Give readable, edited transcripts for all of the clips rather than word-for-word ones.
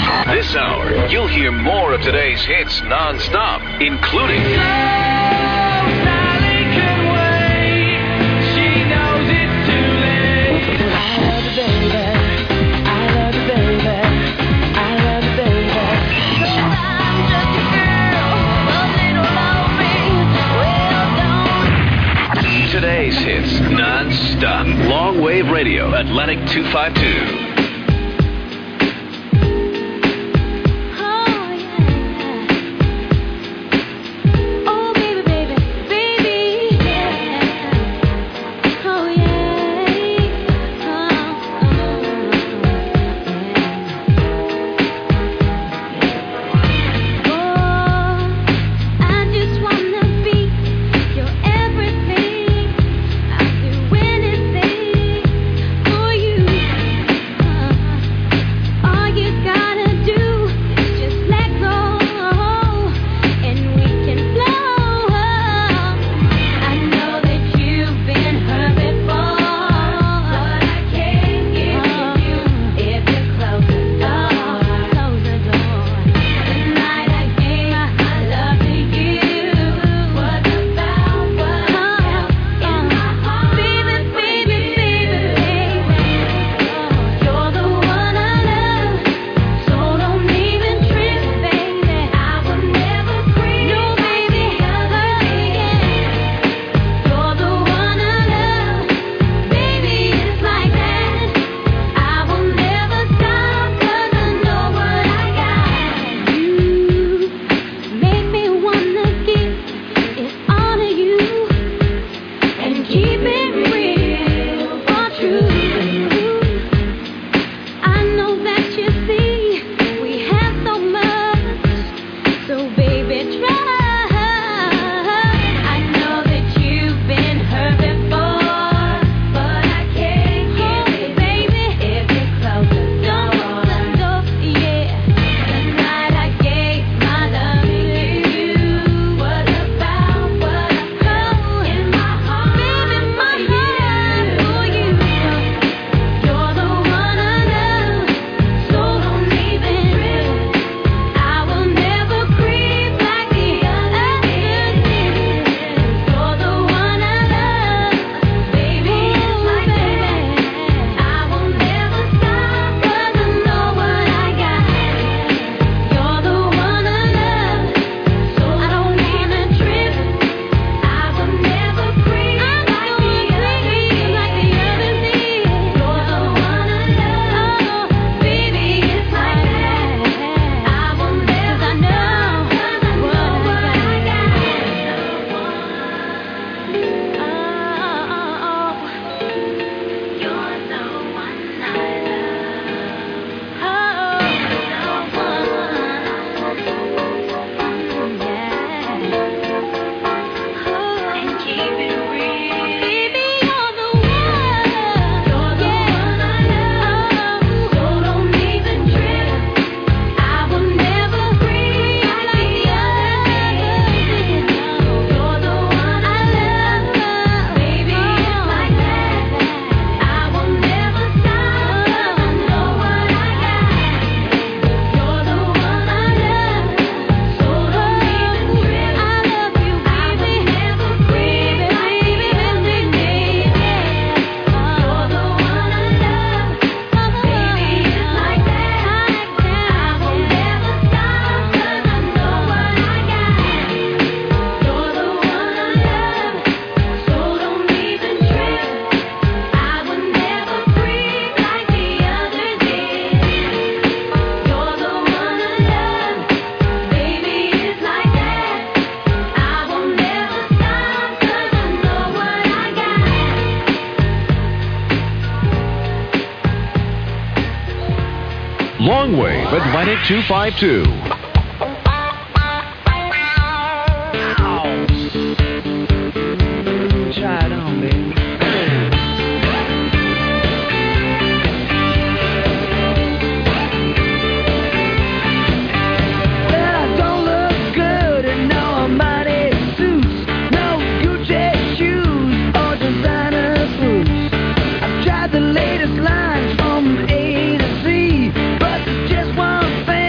This hour, you'll hear more of today's hits non-stop, including... Today's hits non-stop. Long Wave Radio, Atlantic 252. Long Wave Atlantic 252. Try it on, baby. Well, I don't look good in no money suits, no Gucci shoes or designer boots. I've tried the latest lines from A to Z, but there's just one thing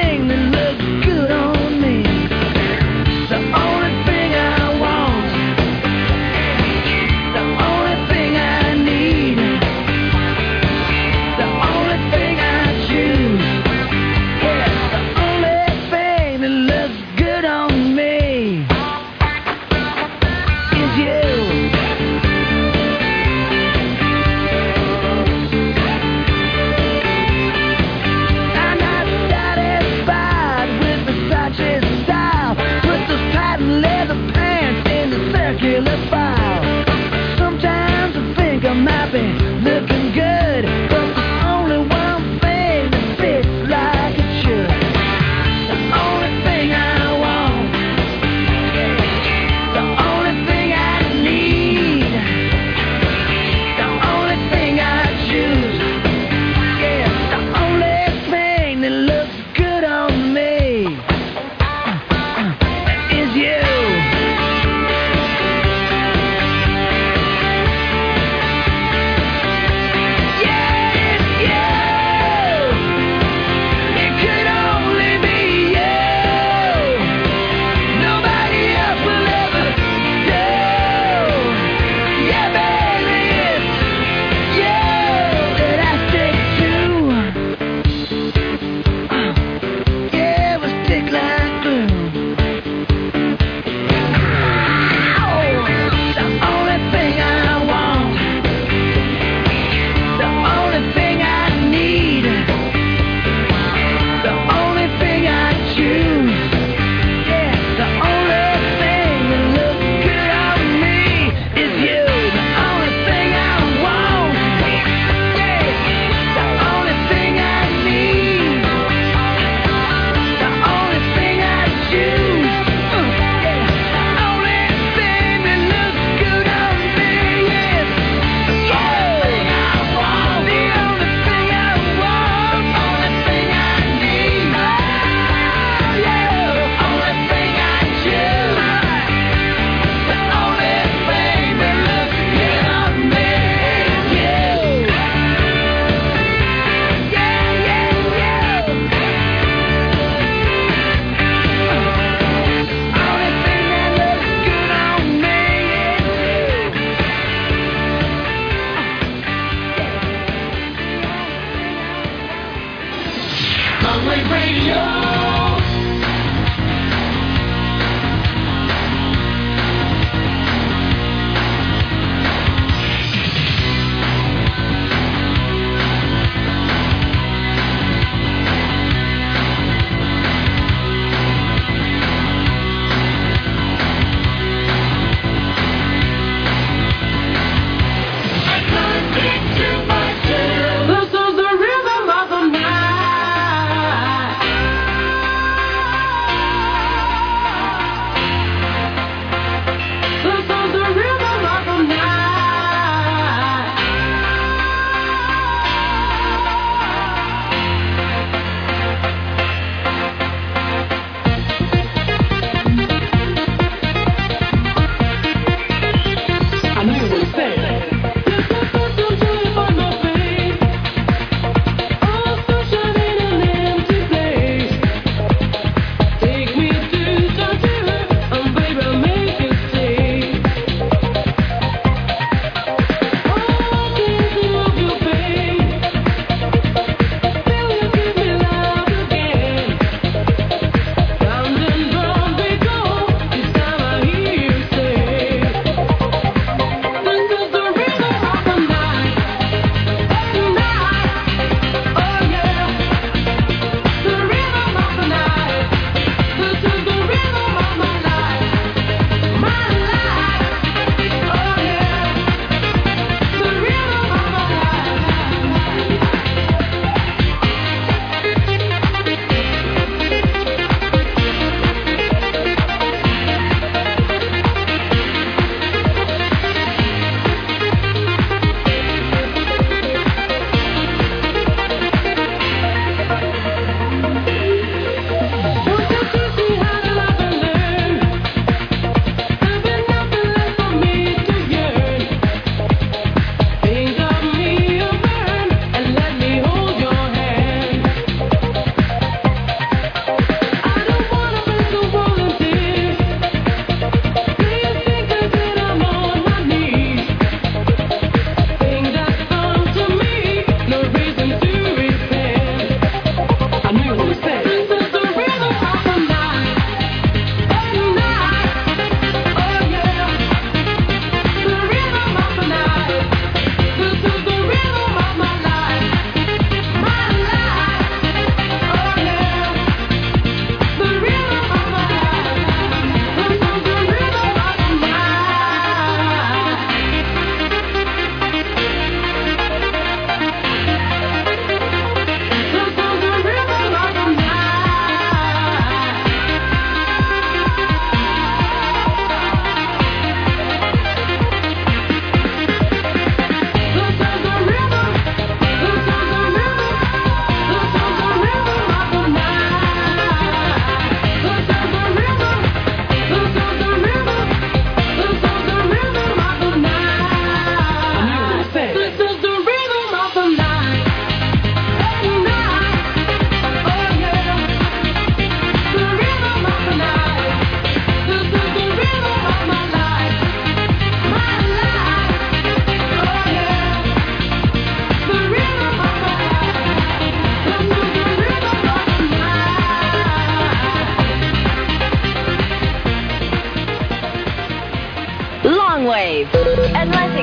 Wave, Atlantic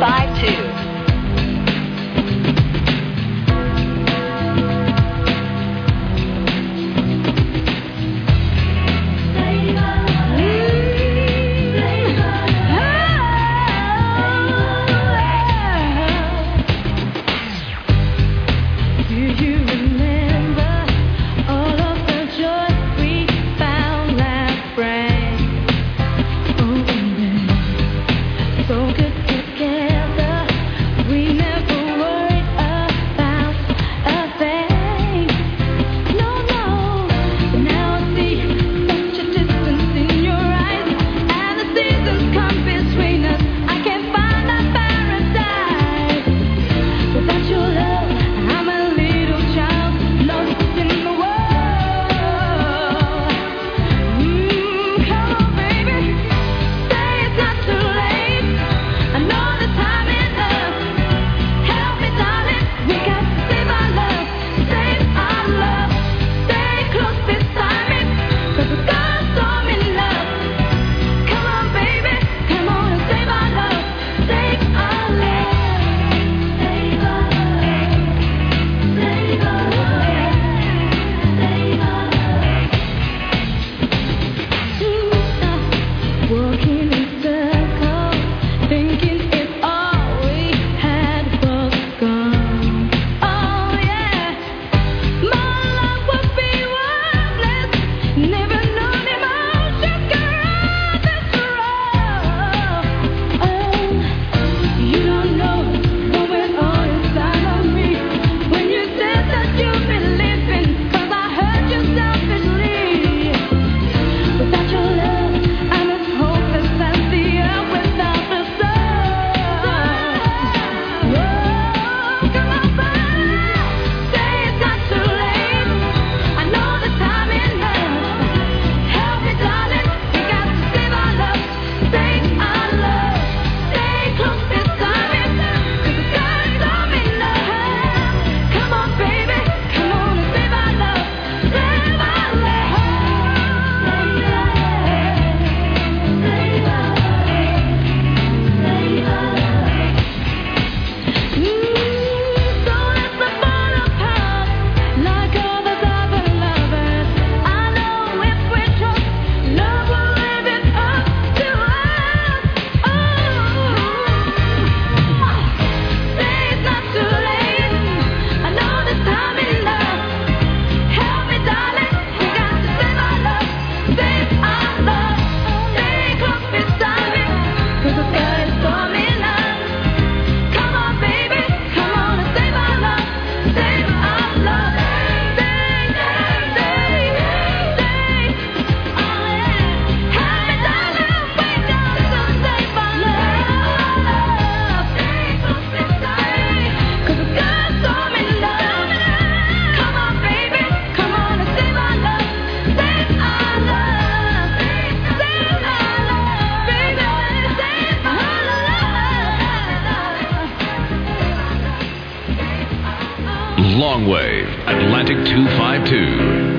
252. So good together. Long Wave, Atlantic 252.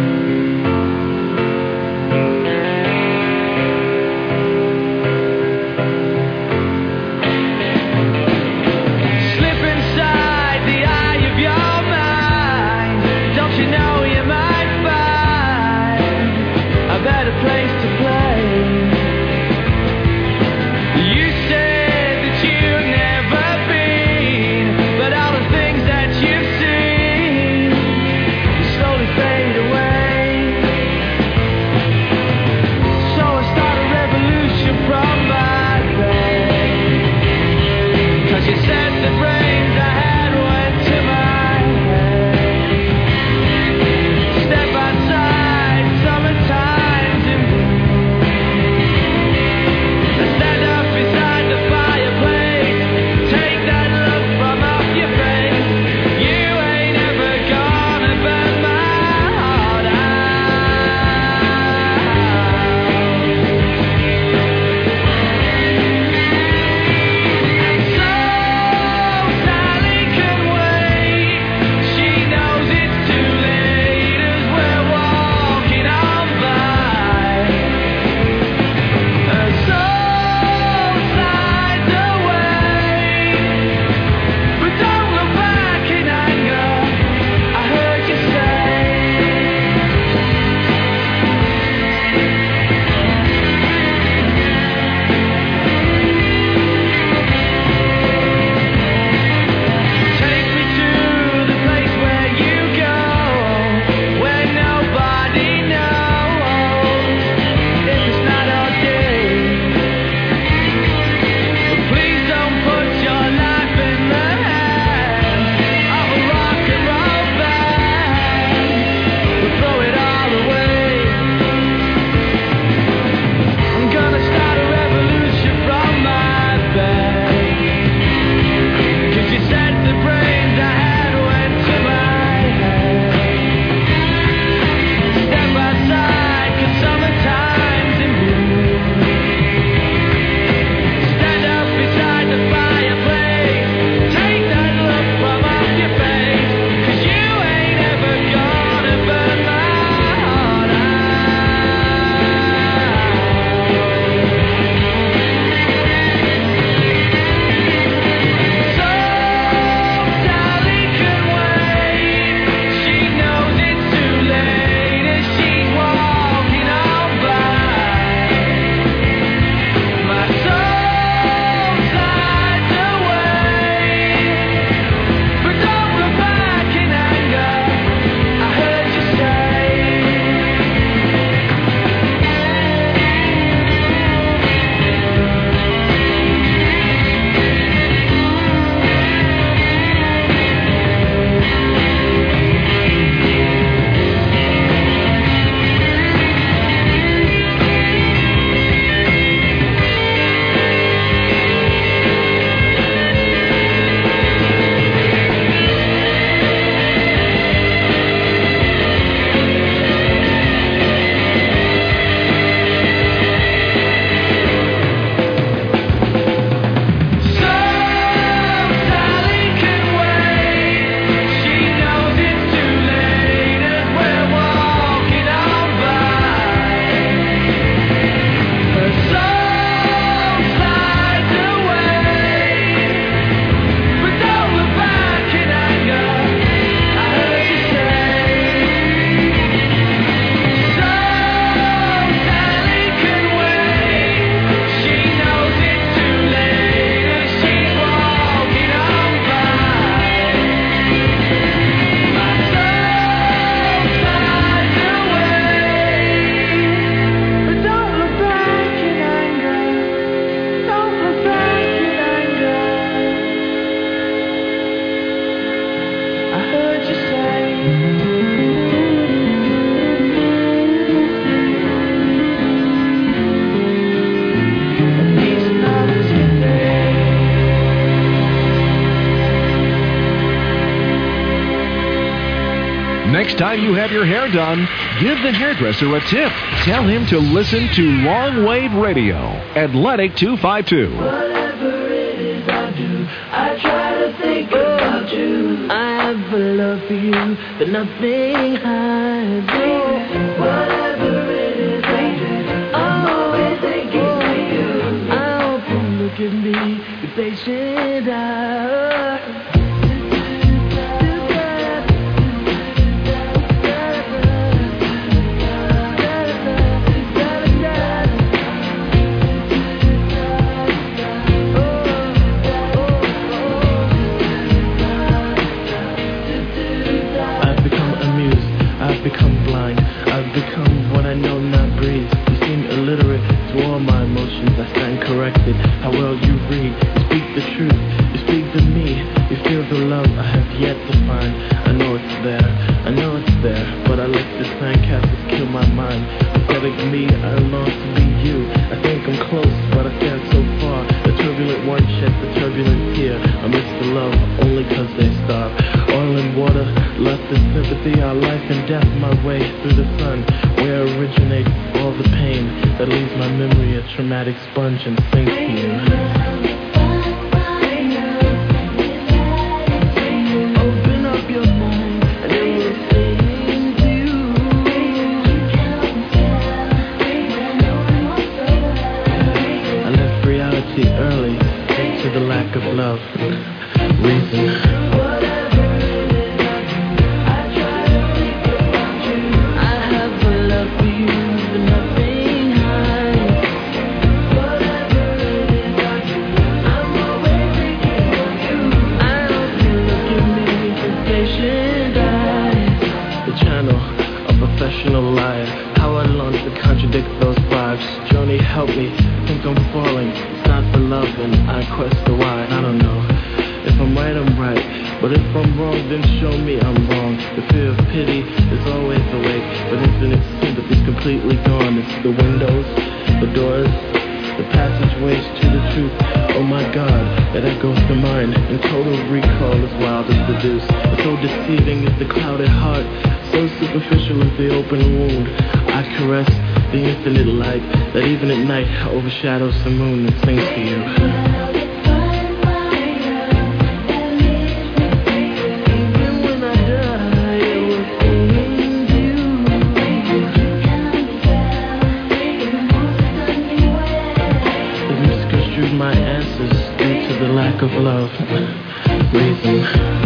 Next time you have your hair done, give the hairdresser a tip. Tell him to listen to Long Wave Radio, Atlantic 252. Whatever it is I do, I try to think about you. I have have a love for you that nothing hides. Whatever it is, I'm always thinking of you. I hope you look at me, be patient. I've become blind, I've become what I know not breathe. You seem illiterate to all my emotions, I stand corrected. How well you read, you speak the truth, you speak to me. You feel the love I have yet to find. I know it's there, I know it's there, but I let the sandcastles kill my mind. Pathetic me, I long to be you. I think I'm close, but I stand so far. The turbulent one sheds the turbulence here. I miss the love only cause they starve. Oil and water, lust and sympathy, our life and death, my way through the sun, where originates all the pain that leaves my memory a traumatic sponge and sinks to you. Open up your mind and it will sing to you. I left reality early due to the lack of love. Reason. Liar. How I long to contradict those vibes. Johnny, help me. I think I'm falling. It's not for love and I quest the why. I don't know. If I'm right, I'm right. But if I'm wrong, then show me I'm wrong. The fear of pity is always awake, but infinite sympathy's completely gone. It's the windows, the doors, the passageways to the truth. Oh my God, that echoes the mind. And total recall is wild as the deuce. But so deceiving is the clouded heart. So superficial is the open wound. I caress the infinite light that even at night overshadows the moon and sings to you. Even when I die, it will sing to you. The misconstrued my answers due to the lack of love. Reason.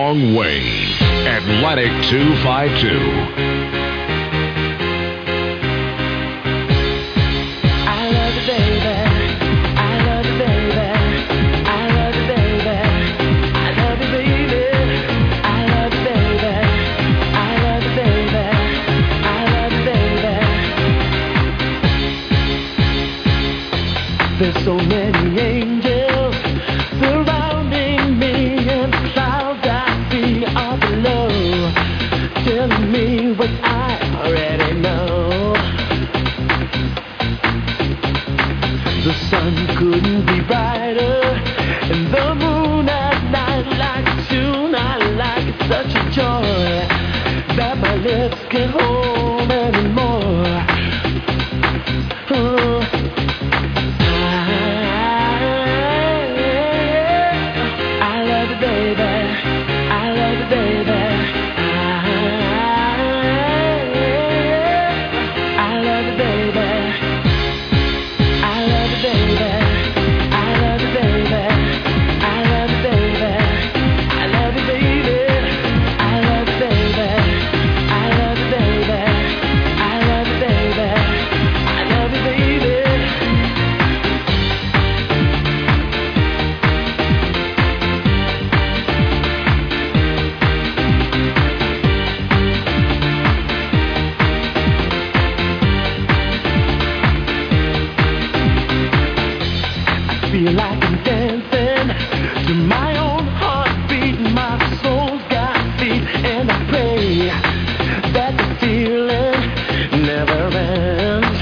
Long Wave, Atlantic 252. There's so many angels surrounding me, and the clouds I see are below, telling me what I already know. The sun couldn't be brighter, and the moon at night like a tune I like. It's such a joy that my lips can't hold anymore. Feel like I'm dancing to my own heartbeat. My soul's got feet, and I pray that the feeling never ends.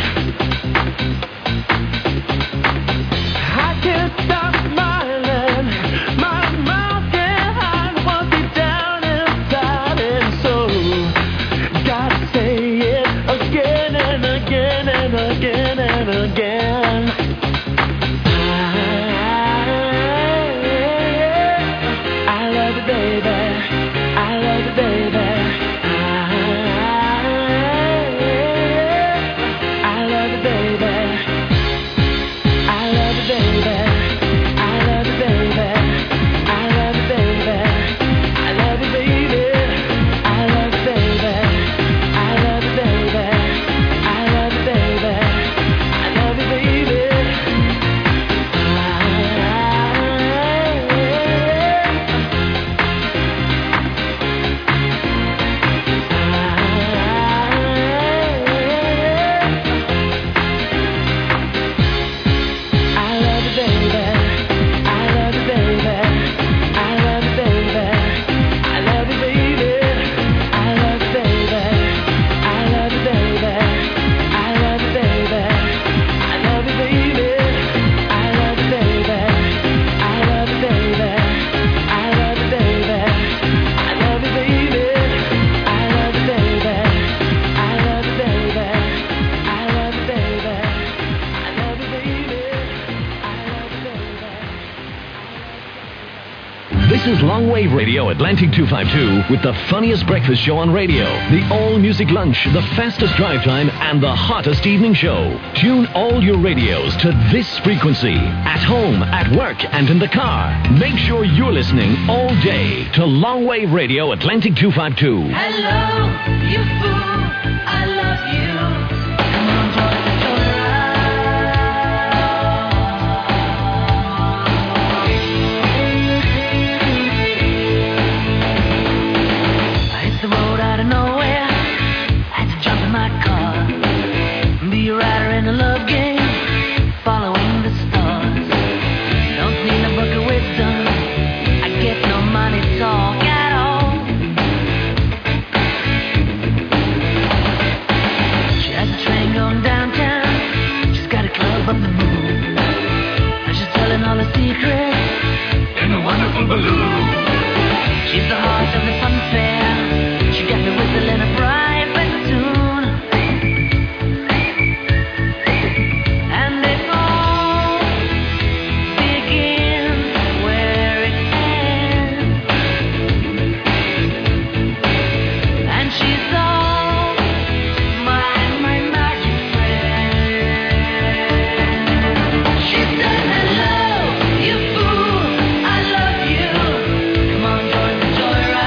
I can't stop smiling, my mouth can't hide what's deep down inside, and so gotta say it again and again and again and again. This is Long Wave Radio, Atlantic 252, with the funniest breakfast show on radio, the all-music lunch, the fastest drive time, and the hottest evening show. Tune all your radios to this frequency, at home, at work, and in the car. Make sure you're listening all day to Long Wave Radio, Atlantic 252. Hello, you fool, I love you. Come on, join the she's the heart of the fun fair. She got me whistling a private tune, and it all begins where it ends, and she's all my magic friend. She said, hello, you fool, I love you. Come on, join the joyride.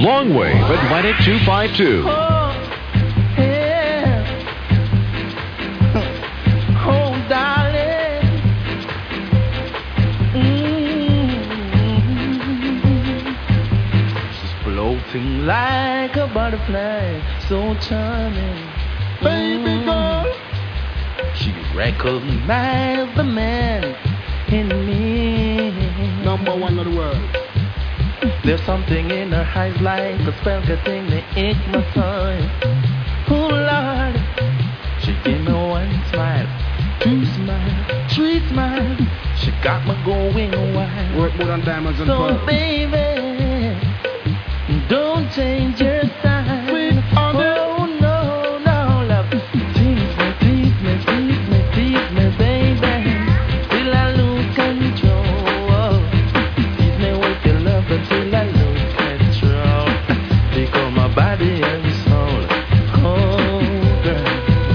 Long Wave Atlantic 252. Oh, yeah. Oh, darling. She's floating like a butterfly, so charming. Baby girl. She recognized the man in me. Number one of the world. There's something in her eyes like a spell getting me in my time. Oh Lord, she gave me one smile, two smiles, three smiles. She got me going wild. Work more than diamonds and So pearls. baby, don't change your sign. Sweet on it. Oh no, no, love. Tease me, tease me, tease me, tease me, baby, till I lose control. Tease me with your love until I lose control. Because my body and soul. Oh, girl.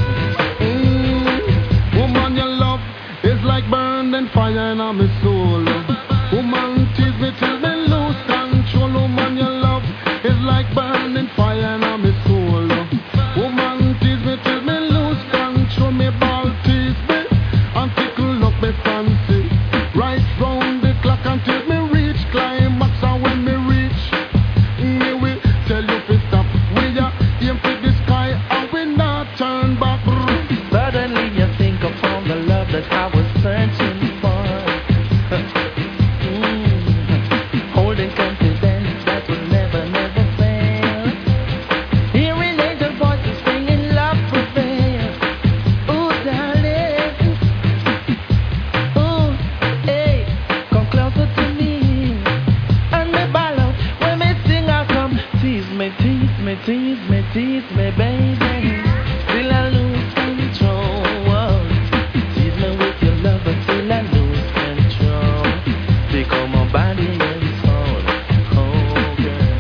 Woman, your love is like burning fire in my soul. Woman, tease me till me lose control. Woman, your love is like burning fire in my soul. Woman, tease me till me lose control. Me ball tease me and tickle up me fancy. Right round the clock until me reach climax. And when me reach, me will tell you to stop. We are aim for the sky and we not turn back. Suddenly you think I found the love that I was searching for. Holding confidence that would never, never fail. Hearing angel voices singing love prevail. Ooh, darling. Ooh, hey, come closer to me. And me ball out when me sing out come. Tease me, tease me, tease me, tease me, baby. Till I lose control. Tease me with your love until I lose control. Become my body and soul. Oh, girl.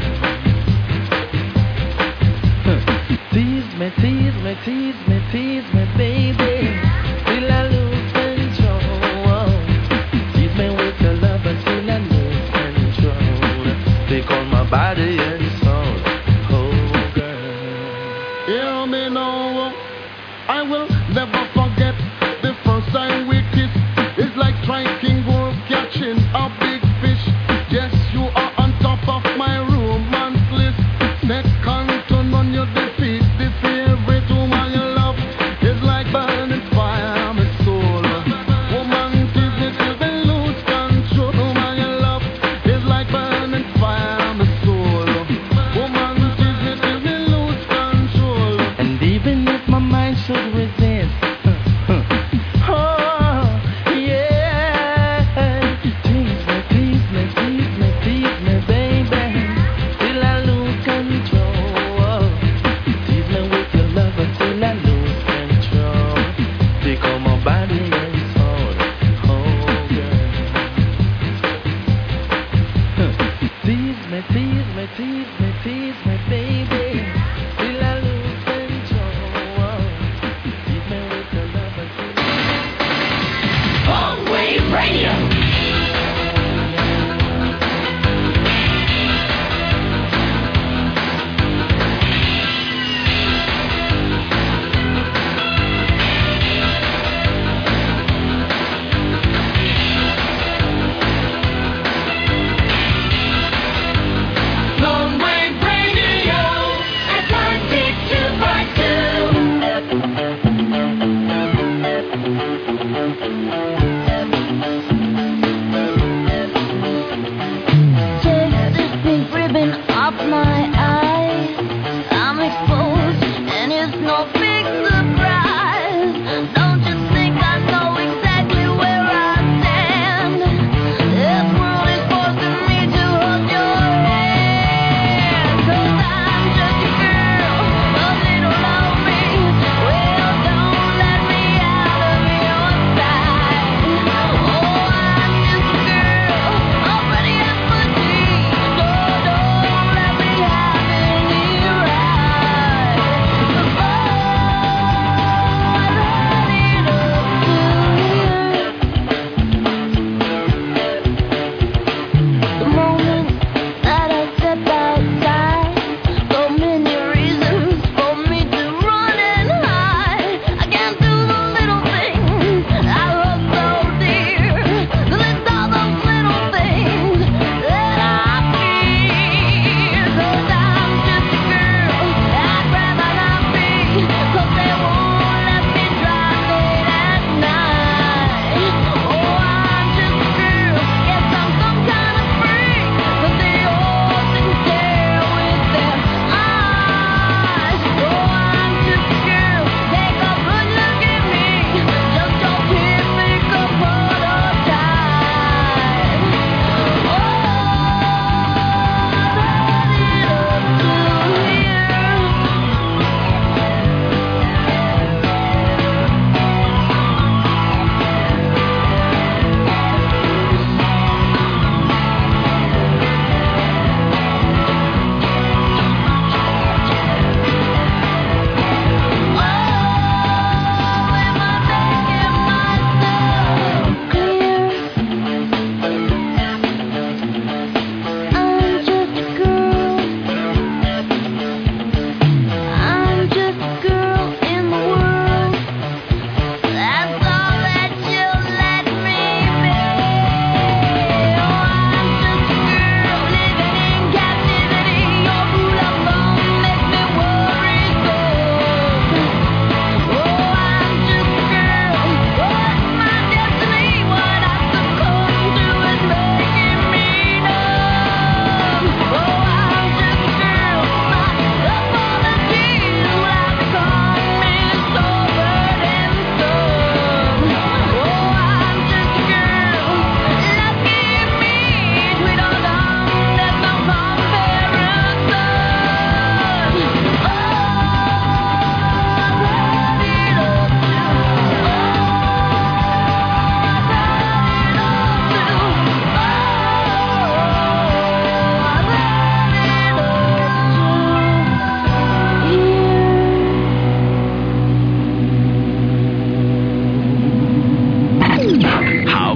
Tease me, tease me, tease me, tease me, baby. Till I lose control. Tease me with your love until I lose control. Become my body and soul. Oh, girl. Hear me now, I will never forget the first time we kissed. It's like striking gold, catching a big fish. Yes, you are on top of my romance list. Second to none, you defeat the favorite woman you love. It's like burning fire, my soul. Woman, tease me till we lose control. Woman you love, it's like burning fire, my soul. Woman, tease me till we lose control. And even if my mind should resist, oh, yeah. Tease me, tease me, tease me, tease me, baby, till I lose control. Tease me with your love until I lose control. Become my body and soul. Oh, girl. Tease me, tease me, tease me, tease me, baby, till I lose control. Tease me with your love until Long Wave Radio. Long Wave Radio. Atlantic 252.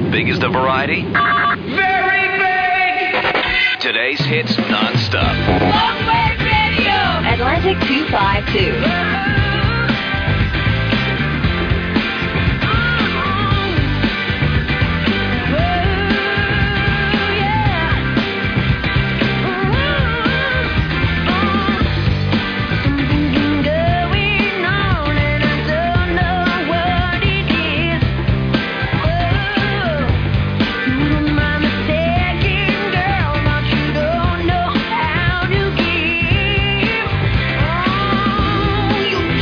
biggest of variety? Very big! Today's hits non-stop. Long-wave radio! Atlantic 252. You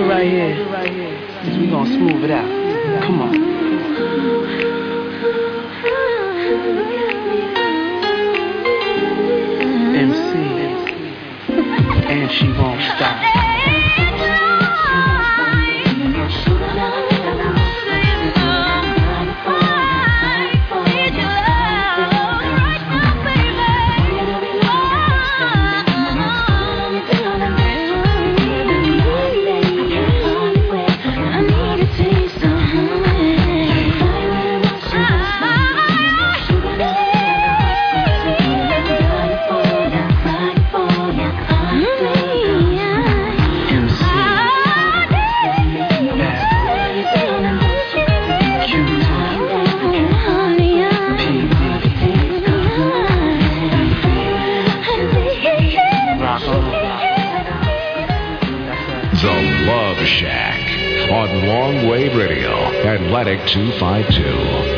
do right here is we gonna smooth it out. Come on. MC, and she won't stop. On Long Wave Radio, Atlantic 252.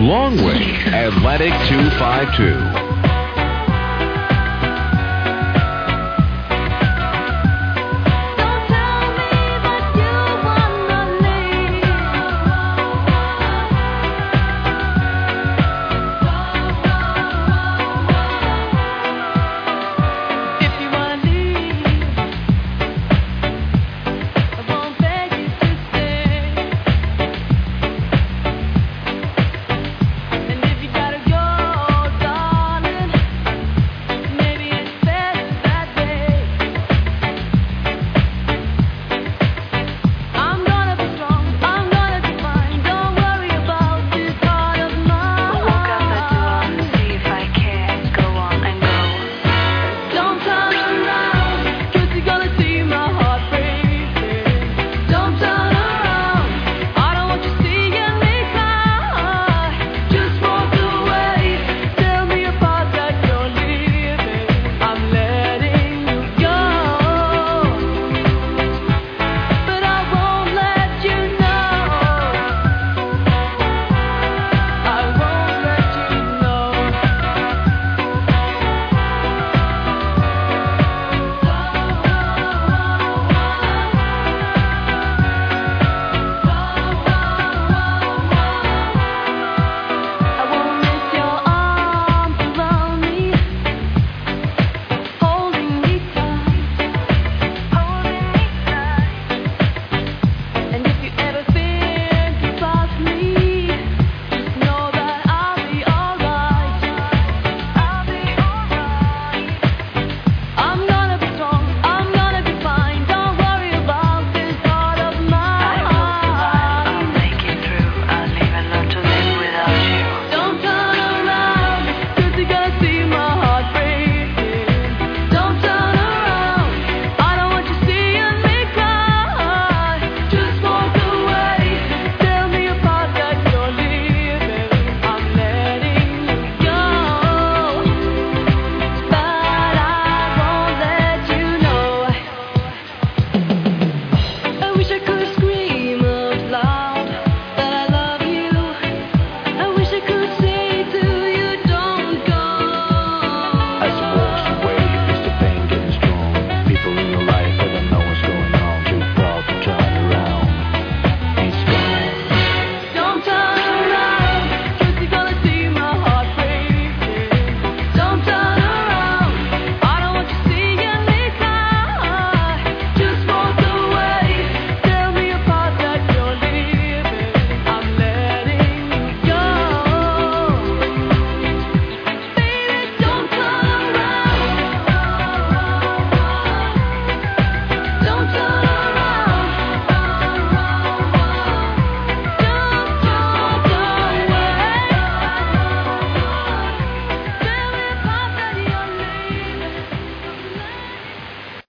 Longway Atlantic 252.